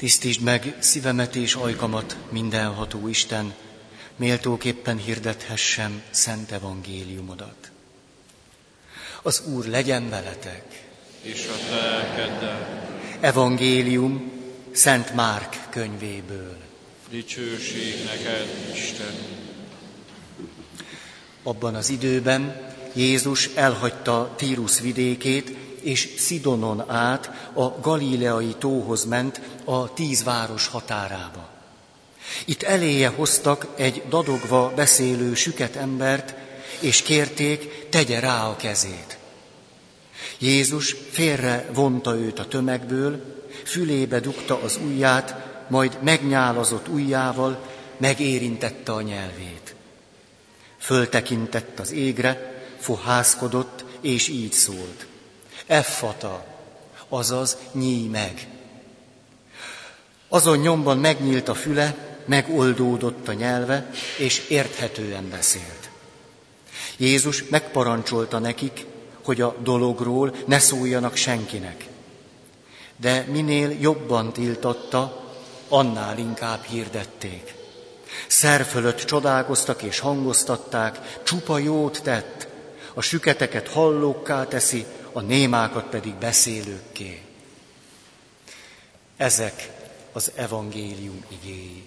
Tisztítsd meg szívemet és ajkamat, mindenható Isten, méltóképpen hirdethessem szent evangéliumodat. Az Úr legyen veletek! És a te lelkeddel. Evangélium Szent Márk könyvéből. Dicsőség neked, Isten! Abban az időben Jézus elhagyta Tírus vidékét, és Szidonon át a Galileai tóhoz ment, a 10 város határába. Itt eléje hoztak egy dadogva beszélő süket embert, és kérték, tegye rá a kezét. Jézus félre vonta őt a tömegből, fülébe dugta az ujját, majd megnyálazott ujjával megérintette a nyelvét. Föltekintett az égre, fohászkodott, és így szólt: Effata, azaz nyíj meg. Azon nyomban megnyílt a füle, megoldódott a nyelve, és érthetően beszélt. Jézus megparancsolta nekik, hogy a dologról ne szóljanak senkinek. De minél jobban tiltatta, annál inkább hirdették. Szer fölött csodálkoztak és hangoztatták, csupa jót tett, a süketeket hallókká teszi, a némákat pedig beszélőkké. Ezek az evangélium igéi.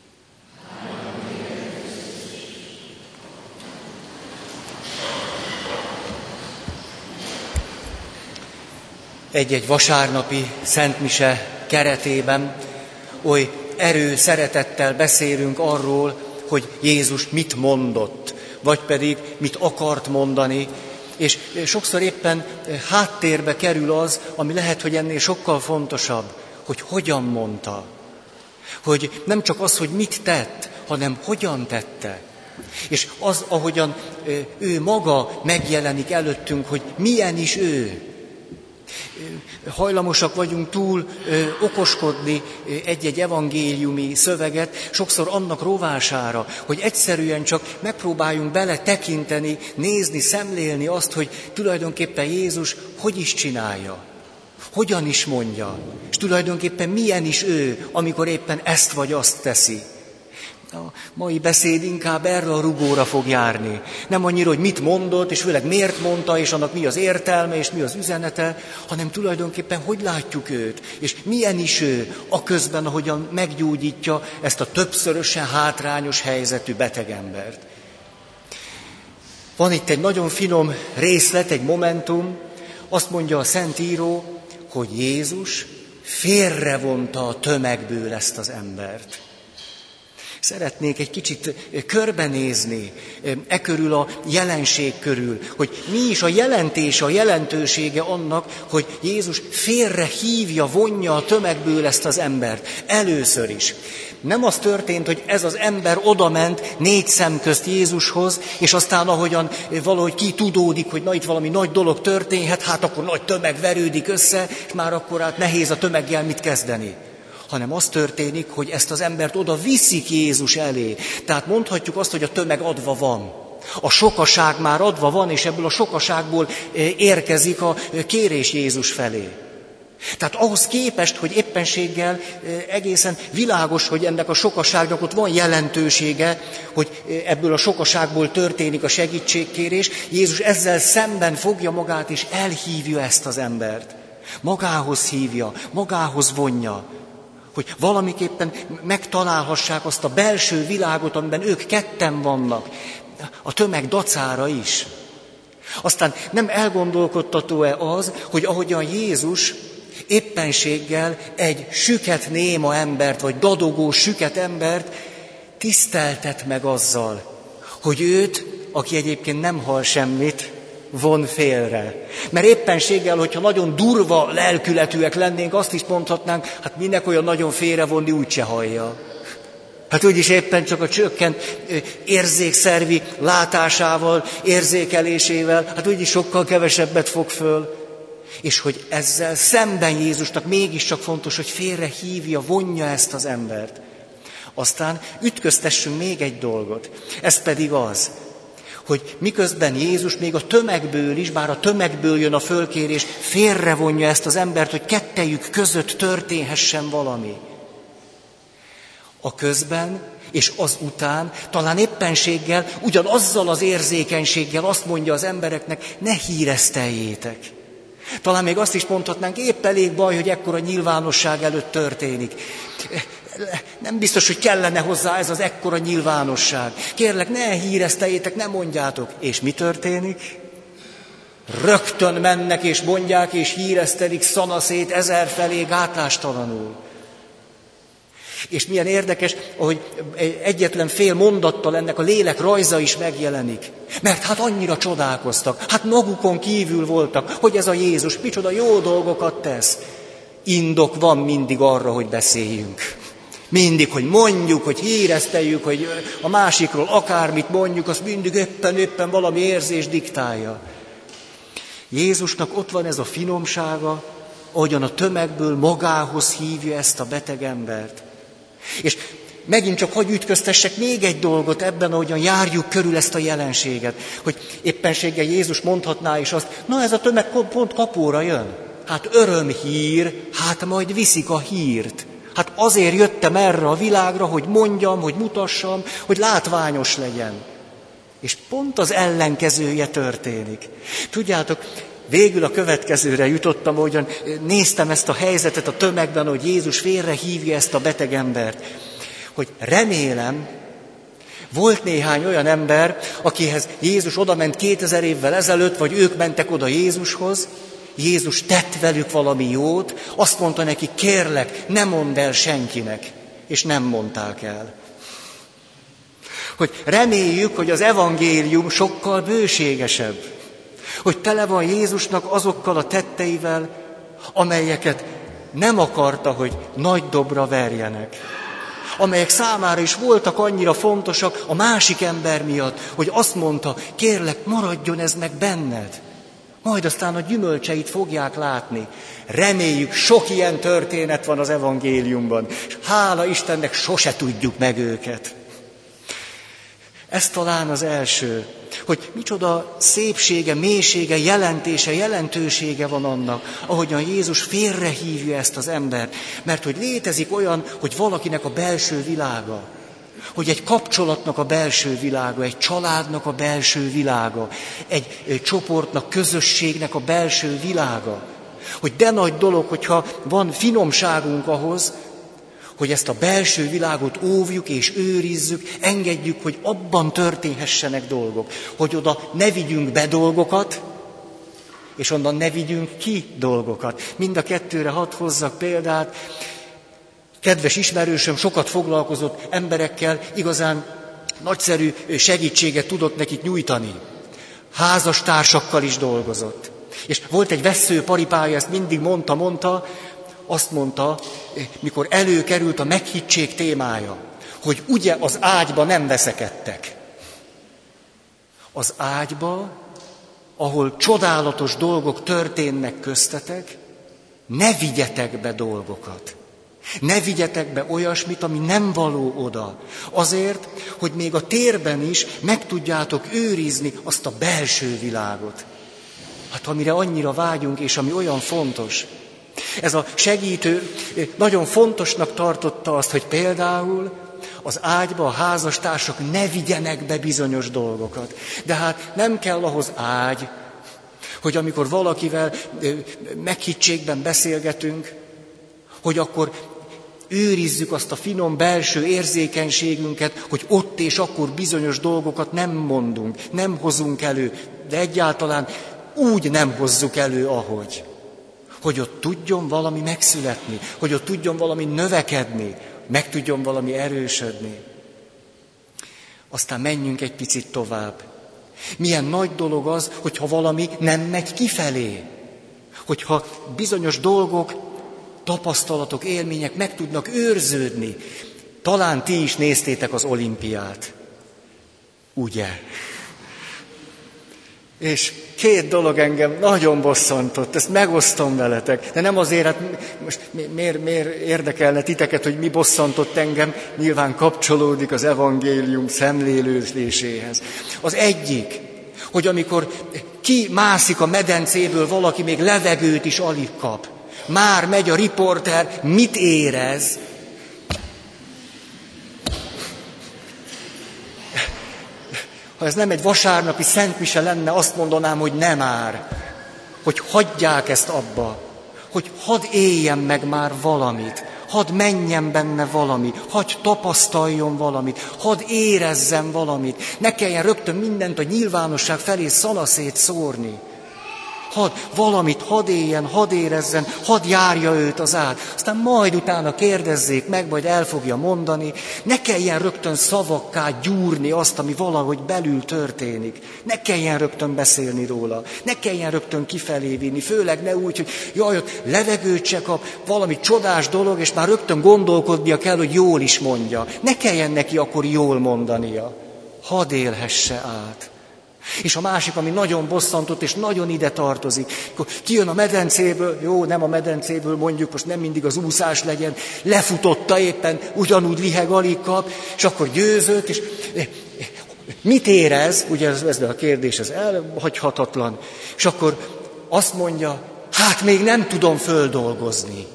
Egy-egy vasárnapi szentmise keretében oly szeretettel beszélünk arról, hogy Jézus mit mondott, vagy pedig mit akart mondani, és sokszor éppen háttérbe kerül az, ami lehet, hogy ennél sokkal fontosabb, hogy hogyan mondta. Hogy nem csak az, hogy mit tett, hanem hogyan tette. És az, ahogyan ő maga megjelenik előttünk, hogy milyen is ő. Hajlamosak vagyunk túl okoskodni egy-egy evangéliumi szöveget, sokszor annak rovására, hogy egyszerűen csak megpróbáljunk bele tekinteni, nézni, szemlélni azt, hogy tulajdonképpen Jézus hogy is csinálja, hogyan is mondja, és tulajdonképpen milyen is ő, amikor éppen ezt vagy azt teszi. A mai beszéd inkább erre a rugóra fog járni. Nem annyira, hogy mit mondott, és főleg miért mondta, és annak mi az értelme, és mi az üzenete, hanem tulajdonképpen hogy látjuk őt, és milyen is ő, aközben, ahogyan meggyógyítja ezt a többszörösen hátrányos helyzetű betegembert. Van itt egy nagyon finom részlet, egy momentum, azt mondja a Szentíró, hogy Jézus félrevonta a tömegből ezt az embert. Szeretnék egy kicsit körbenézni körül a jelenség körül, hogy mi is a jelentése, a jelentősége annak, hogy Jézus félre hívja, vonja a tömegből ezt az embert. Először is. Nem az történt, hogy ez az ember odament 4 szem közt Jézushoz, és aztán ahogyan valahogy kitudódik, hogy na itt valami nagy dolog történhet, hát akkor nagy tömeg verődik össze, és már akkor hát nehéz a tömeggel mit kezdeni. Hanem az történik, hogy ezt az embert oda viszik Jézus elé. Tehát mondhatjuk azt, hogy a tömeg adva van. A sokaság már adva van, és ebből a sokaságból érkezik a kérés Jézus felé. Tehát ahhoz képest, hogy éppenséggel egészen világos, hogy ennek a sokaságnak ott van jelentősége, hogy ebből a sokaságból történik a segítségkérés, Jézus ezzel szemben fogja magát, és elhívja ezt az embert. Magához hívja, magához vonja. Hogy valamiképpen megtalálhassák azt a belső világot, amiben ők ketten vannak, a tömeg dacára is. Aztán nem elgondolkodtató-e az, hogy ahogyan Jézus éppenséggel egy süket néma embert, vagy dadogó süket embert tiszteltet meg azzal, hogy őt, aki egyébként nem hall semmit, von félre. Mert éppenséggel, hogyha nagyon durva lelkületűek lennénk, azt is mondhatnánk, hát minek olyan nagyon félrevonni, úgyse hallja. Hát úgyis éppen csak a csökkent érzékszervi látásával, érzékelésével, hát úgyis sokkal kevesebbet fog föl. És hogy ezzel szemben Jézusnak mégiscsak fontos, hogy félre hívja, vonja ezt az embert. Aztán ütköztessünk még egy dolgot. Ez pedig az, hogy miközben Jézus még a tömegből is, bár a tömegből jön a fölkérés, félrevonja ezt az embert, hogy kettejük között történhessen valami. A közben és az után, talán éppenséggel, ugyanazzal az érzékenységgel azt mondja az embereknek, ne híreszteljétek. Talán még azt is mondhatnánk, épp elég baj, hogy ekkora nyilvánosság előtt történik. Nem biztos, hogy kellene hozzá ez az ekkora nyilvánosság. Kérlek, ne híreszteljétek, ne mondjátok. És mi történik? Rögtön mennek és mondják és híresztelik szanaszét ezerfelé gátlástalanul. És milyen érdekes, hogy egyetlen fél mondattal ennek a lélek rajza is megjelenik. Mert hát annyira csodálkoztak, hát magukon kívül voltak, hogy ez a Jézus micsoda jó dolgokat tesz. Indok van mindig arra, hogy beszéljünk. Mindig, hogy mondjuk, hogy híreszteljük, hogy a másikról akármit mondjuk, azt mindig éppen valami érzés diktálja. Jézusnak ott van ez a finomsága, ahogyan a tömegből magához hívja ezt a beteg embert. És megint csak hadd ütköztessek még egy dolgot ebben, ahogyan járjuk körül ezt a jelenséget, hogy éppenséggel Jézus mondhatná is azt, na ez a tömeg pont kapóra jön. Hát örömhír, hát majd viszik a hírt. Hát azért jöttem erre a világra, hogy mondjam, hogy mutassam, hogy látványos legyen. És pont az ellenkezője történik. Tudjátok, végül a következőre jutottam, ahogyan néztem ezt a helyzetet a tömegben, hogy Jézus félre hívja ezt a beteg embert. Hogy remélem, volt néhány olyan ember, akihez Jézus odament 2000 évvel ezelőtt, vagy ők mentek oda Jézushoz, Jézus tett velük valami jót, azt mondta neki, kérlek, ne mondd el senkinek, és nem mondták el. Hogy reméljük, hogy az evangélium sokkal bőségesebb, hogy tele van Jézusnak azokkal a tetteivel, amelyeket nem akarta, hogy nagy dobra verjenek. Amelyek számára is voltak annyira fontosak a másik ember miatt, hogy azt mondta, kérlek, maradjon ez meg benned. Majd aztán a gyümölcseit fogják látni. Reméljük, sok ilyen történet van az evangéliumban, és hála Istennek sose tudjuk meg őket. Ez talán az első, hogy micsoda szépsége, mélysége, jelentése, jelentősége van annak, ahogyan Jézus félrehívja ezt az embert. Mert hogy létezik olyan, hogy valakinek a belső világa, hogy egy kapcsolatnak a belső világa, egy családnak a belső világa, egy csoportnak, közösségnek a belső világa. Hogy de nagy dolog, hogyha van finomságunk ahhoz, hogy ezt a belső világot óvjuk és őrizzük, engedjük, hogy abban történhessenek dolgok. Hogy oda ne vigyünk be dolgokat, és onnan ne vigyünk ki dolgokat. Mind a kettőre hadd hozzak példát. Kedves ismerősöm sokat foglalkozott emberekkel, igazán nagyszerű segítséget tudott nekik nyújtani. Házastársakkal is dolgozott. És volt egy vessző paripája, ezt mindig mondta, azt mondta, mikor előkerült a meghittség témája, hogy ugye az ágyba nem veszekedtek. Az ágyba, ahol csodálatos dolgok történnek köztetek, ne vigyetek be dolgokat. Ne vigyetek be olyasmit, ami nem való oda. Azért, hogy még a térben is meg tudjátok őrizni azt a belső világot. Hát amire annyira vágyunk, és ami olyan fontos. Ez a segítő nagyon fontosnak tartotta azt, hogy például az ágyba a házastársak ne vigyenek be bizonyos dolgokat. De hát nem kell ahhoz ágy, hogy amikor valakivel meghittségben beszélgetünk, hogy akkor őrizzük azt a finom belső érzékenységünket, hogy ott és akkor bizonyos dolgokat nem mondunk, nem hozunk elő, de egyáltalán úgy nem hozzuk elő, ahogy. Hogy ott tudjon valami megszületni, hogy ott tudjon valami növekedni, meg tudjon valami erősödni. Aztán menjünk egy picit tovább. Milyen nagy dolog az, hogyha valami nem megy kifelé. Hogyha bizonyos dolgok, tapasztalatok, élmények meg tudnak őrződni. Talán ti is néztétek az olimpiát. Ugye? És 2 dolog engem nagyon bosszantott, ezt megosztom veletek. De nem azért, hát most miért érdekelne titeket, hogy mi bosszantott engem, nyilván kapcsolódik az evangélium szemlélőzéséhez. Az egyik, hogy amikor kimászik a medencéből valaki, még levegőt is alig kap. Már megy a riporter, mit érez? Ha ez nem egy vasárnapi szentmise lenne, azt mondanám, hogy nem már. Hogy hagyják ezt abba. Hogy hadd éljen meg már valamit. Hadd menjen benne valami. Hadd tapasztaljon valamit. Hadd érezzen valamit. Ne kelljen rögtön mindent a nyilvánosság felé szanaszét szórni. Hadd éljen, hadd érezzen, hadd járja őt az át. Aztán majd utána kérdezzék meg, vagy el fogja mondani. Ne kelljen rögtön szavakká gyúrni azt, ami valahogy belül történik. Ne kelljen rögtön beszélni róla. Ne kelljen rögtön kifelé vinni. Főleg ne úgy, hogy jaj, ott levegőt se kap, valami csodás dolog, és már rögtön gondolkodnia kell, hogy jól is mondja. Ne kelljen neki akkor jól mondania. Hadd élhesse át. És a másik, ami nagyon bosszantott, és nagyon ide tartozik, akkor kijön a medencéből, jó, nem a medencéből mondjuk, most nem mindig az úszás legyen, lefutotta éppen, ugyanúgy liheg, alig kap, és akkor győzött, és mit érez, ugye ez a kérdés, ez elhagyhatatlan, és akkor azt mondja, hát még nem tudom földolgozni.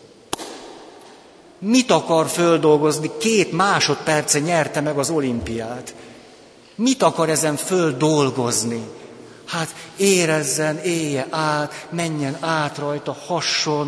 Mit akar földolgozni? 2 másodperce nyerte meg az olimpiát. Mit akar ezen földolgozni? Hát érezzen, élje át, menjen át rajta, hasson.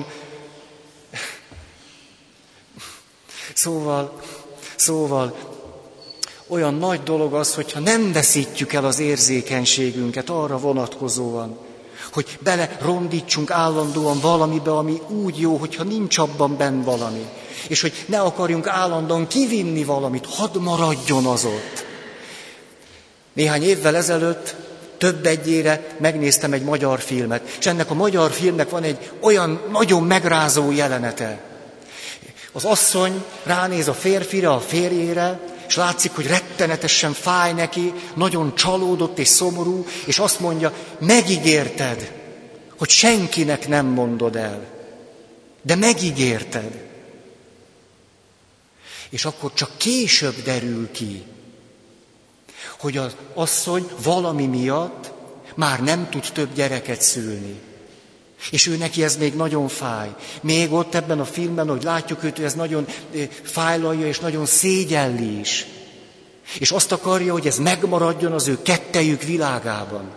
Szóval olyan nagy dolog az, hogyha nem veszítjük el az érzékenységünket arra vonatkozóan, hogy bele rondítsunk állandóan valamibe, ami úgy jó, hogyha nincs abban benn valami. És hogy ne akarjunk állandóan kivinni valamit, hadd maradjon az ott. Néhány évvel ezelőtt, több egyére megnéztem egy magyar filmet, és ennek a magyar filmnek van egy olyan nagyon megrázó jelenete. Az asszony ránéz a férfira, a férjére, és látszik, hogy rettenetesen fáj neki, nagyon csalódott és szomorú, és azt mondja, megígérted, hogy senkinek nem mondod el. De megígérted. És akkor csak később derül ki, hogy az asszony valami miatt már nem tud több gyereket szülni. És ő neki ez még nagyon fáj. Még ott ebben a filmben, hogy látjuk őt, hogy ez nagyon fájlalja és nagyon szégyelli is. És azt akarja, hogy ez megmaradjon az ő kettejük világában.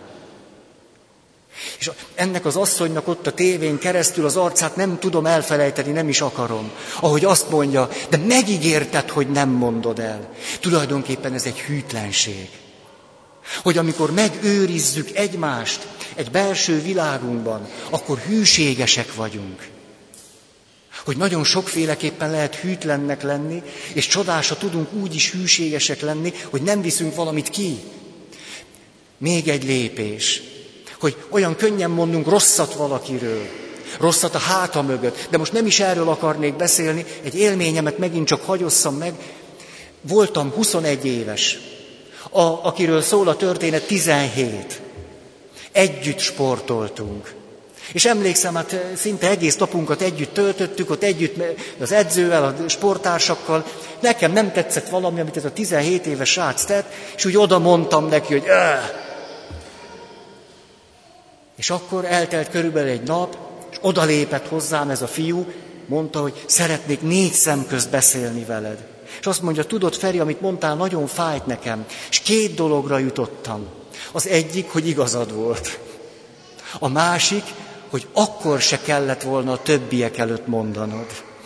És ennek az asszonynak ott a tévén keresztül az arcát nem tudom elfelejteni, nem is akarom. Ahogy azt mondja, de megígérted, hogy nem mondod el. Tulajdonképpen ez egy hűtlenség. Hogy amikor megőrizzük egymást egy belső világunkban, akkor hűségesek vagyunk. Hogy nagyon sokféleképpen lehet hűtlennek lenni, és csodásra tudunk úgy is hűségesek lenni, hogy nem viszünk valamit ki. Még egy lépés. Hogy olyan könnyen mondunk rosszat valakiről, rosszat a háta mögött, de most nem is erről akarnék beszélni, egy élményemet megint csak hagyosszam meg. Voltam 21 éves, akiről szól a történet 17. Együtt sportoltunk. És emlékszem, hát szinte egész napunkat együtt töltöttük, ott együtt az edzővel, a sporttársakkal. Nekem nem tetszett valami, amit ez a 17 éves srác tett, és úgy oda mondtam neki, hogy És akkor eltelt körülbelül egy nap, és odalépett hozzám ez a fiú, mondta, hogy szeretnék 4 szem közt beszélni veled. És azt mondja, tudod, Feri, amit mondtál, nagyon fájt nekem. És 2 dologra jutottam. Az egyik, hogy igazad volt. A másik, hogy akkor se kellett volna a többiek előtt mondanod.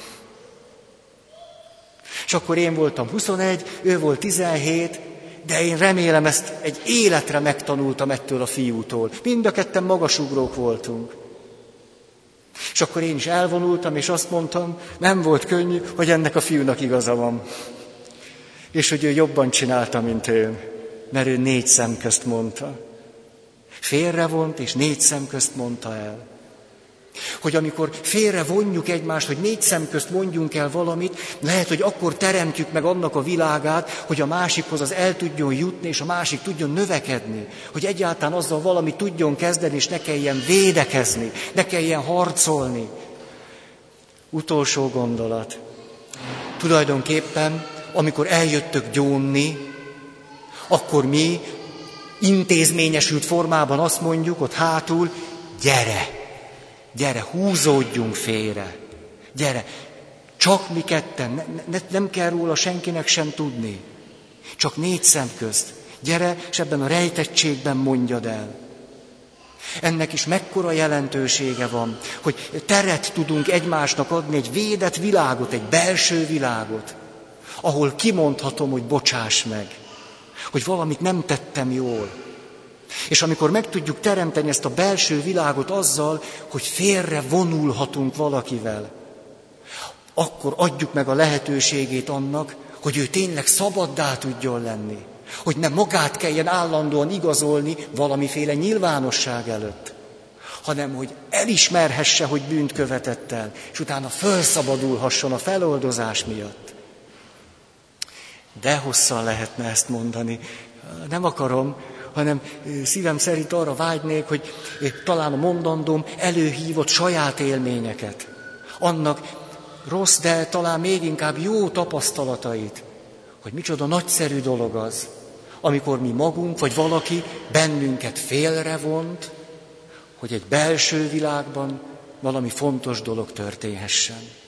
És akkor én voltam 21, ő volt 17, de én remélem ezt egy életre megtanultam ettől a fiútól. Mind a ketten magasugrók voltunk. És akkor én is elvonultam, és azt mondtam, nem volt könnyű, hogy ennek a fiúnak igaza van. És hogy ő jobban csinálta, mint én, mert ő 4 szem közt mondta. Félrevont, és 4 szem közt mondta el. Hogy amikor félre vonjuk egymást, hogy 4 szem közt mondjunk el valamit, lehet, hogy akkor teremtjük meg annak a világát, hogy a másikhoz az el tudjon jutni, és a másik tudjon növekedni. Hogy egyáltalán azzal valamit tudjon kezdeni, és ne kelljen védekezni, ne kelljen harcolni. Utolsó gondolat. Tulajdonképpen, amikor eljöttök gyónni, akkor mi intézményesült formában azt mondjuk, ott hátul, gyere, húzódjunk félre, gyere, csak mi ketten, nem kell róla senkinek sem tudni, csak 4 szem közt, Gyere, és ebben a rejtettségben mondjad el. Ennek is mekkora jelentősége van, hogy teret tudunk egymásnak adni, egy védett világot, egy belső világot, ahol kimondhatom, hogy bocsáss meg, hogy valamit nem tettem jól. És amikor meg tudjuk teremteni ezt a belső világot azzal, hogy félre vonulhatunk valakivel, akkor adjuk meg a lehetőségét annak, hogy ő tényleg szabaddá tudjon lenni. Hogy nem magát kelljen állandóan igazolni valamiféle nyilvánosság előtt, hanem hogy elismerhesse, hogy bűnt követett el, és utána felszabadulhasson a feloldozás miatt. De hosszan lehetne ezt mondani. Nem akarom, hanem szívem szerint arra vágynék, hogy talán a mondandóm előhívott saját élményeket. Annak rossz, de talán még inkább jó tapasztalatait, hogy micsoda nagyszerű dolog az, amikor mi magunk, vagy valaki bennünket félrevont, hogy egy belső világban valami fontos dolog történhessen.